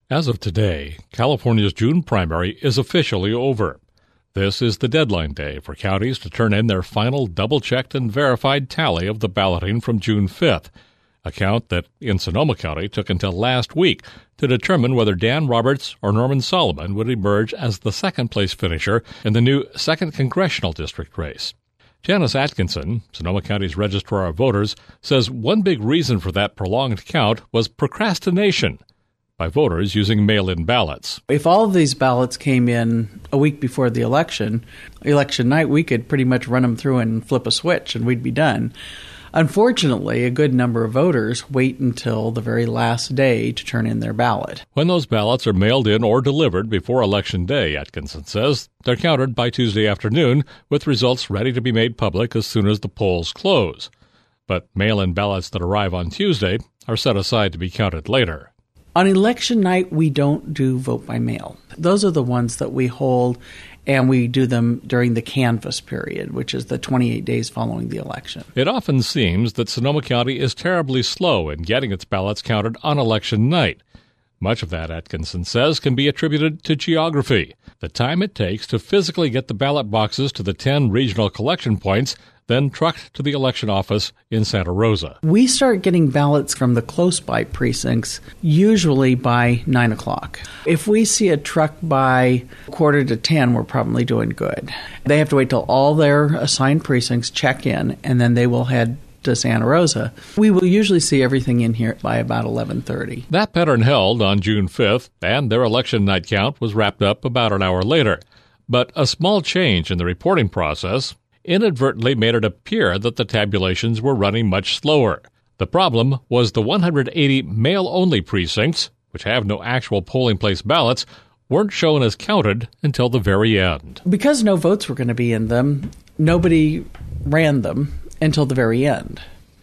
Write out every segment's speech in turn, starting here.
As of today, California's June primary is officially over. This is the deadline day for counties to turn in their final double-checked and verified tally of the balloting from June 5th, a count that in Sonoma County took until last week to determine whether Dan Roberts or Norman Solomon would emerge as the second-place finisher in the new 2nd Congressional District race. Janice Atkinson, Sonoma County's Registrar of Voters, says one big reason for that prolonged count was procrastination by voters using mail-in ballots. If all of these ballots came in a week before the election night, we could pretty much run them through and flip a switch and we'd be done. Unfortunately, a good number of voters wait until the very last day to turn in their ballot. When those ballots are mailed in or delivered before Election Day, Atkinson says, they're counted by Tuesday afternoon, with results ready to be made public as soon as the polls close. But mail-in ballots that arrive on Tuesday are set aside to be counted later. On election night, we don't do vote by mail. Those are the ones that we hold, and we do them during the canvass period, which is the 28 days following the election. It often seems that Sonoma County is terribly slow in getting its ballots counted on election night. Much of that, Atkinson says, can be attributed to geography, the time it takes to physically get the ballot boxes to the 10 regional collection points, then trucked to the election office in Santa Rosa. We start getting ballots from the close-by precincts usually by 9 o'clock. If we see a truck by 9:45, we're probably doing good. They have to wait till all their assigned precincts check in, and then they will head to Santa Rosa. We will usually see everything in here by about 11:30. That pattern held on June 5th, and their election night count was wrapped up about an hour later. But a small change in the reporting process inadvertently made it appear that the tabulations were running much slower. The problem was the 180 mail-only precincts, which have no actual polling place ballots, weren't shown as counted until the very end. Because no votes were going to be in them, nobody ran them until the very end.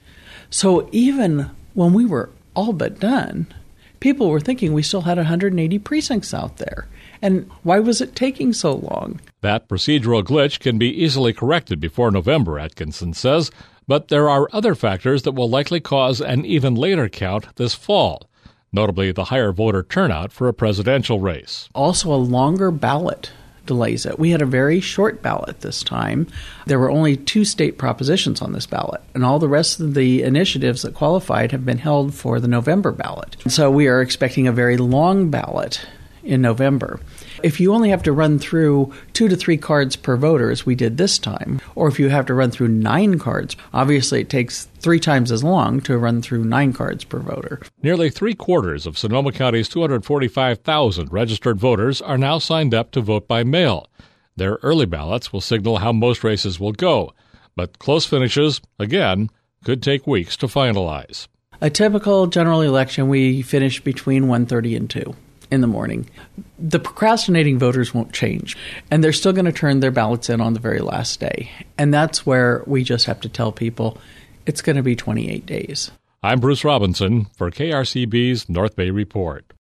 So even when we were all but done, people were thinking we still had 180 precincts out there. And why was it taking so long? That procedural glitch can be easily corrected before November, Atkinson says, but there are other factors that will likely cause an even later count this fall, notably the higher voter turnout for a presidential race. Also, a longer ballot delays it. We had a very short ballot this time. There were only 2 state propositions on this ballot, and all the rest of the initiatives that qualified have been held for the November ballot. So we are expecting a very long ballot in November. If you only have to run through 2 to 3 cards per voter, as we did this time, or if you have to run through 9 cards, obviously it takes 3 times as long to run through 9 cards per voter. Nearly 3/4 of Sonoma County's 245,000 registered voters are now signed up to vote by mail. Their early ballots will signal how most races will go, but close finishes, again, could take weeks to finalize. A typical general election, we finish between 1:30 and 2 in the morning. The procrastinating voters won't change, and they're still going to turn their ballots in on the very last day. And that's where we just have to tell people it's going to be 28 days. I'm Bruce Robinson for KRCB's North Bay Report.